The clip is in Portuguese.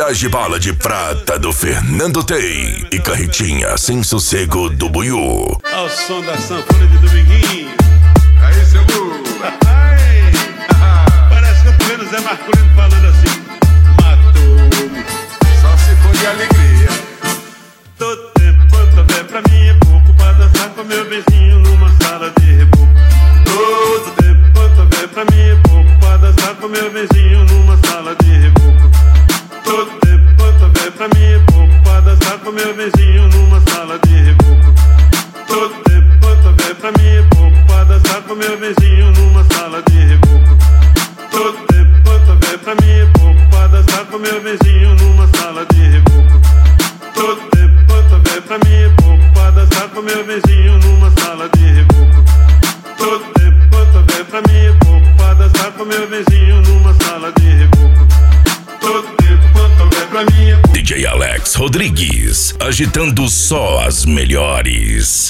Traje bala de prata do Fernando Tei e carretinha sem sossego do Buiú. Ao som da sanfona de Dominguinho. Aí, seu Lu. Parece que eu tô vendo Zé Marcolino falando assim: matou-me. Só se for de alegria. Todo tempo quanto houver pra mim é pouco pra dançar com meu beijinho numa sala de reboco. Todo tempo quanto houver pra mim é pouco pra dançar com meu beijinho numa sala de reboco. Todo tempo quanto houver pra mim é pouco pra dançar com meu beijinho numa sala de reboco. Todo tempo quanto houver pra mim é pouco pra dançar com meu beijinho numa sala de reboco. Todo tempo quanto houver pra mim é pouco pra dançar com meu beijinho numa sala de reboco. Todo tempo quanto houver pra mim é pouco pra dançar com meu beijinho numa sala de reboco. Todo tempo quanto houver pra mim é pouco pra dançar com meu beijinho numa sala de reboco. Todo tempo quanto houver pra mim é pouco. DJ Alex Rodrigues, agitando só as melhores.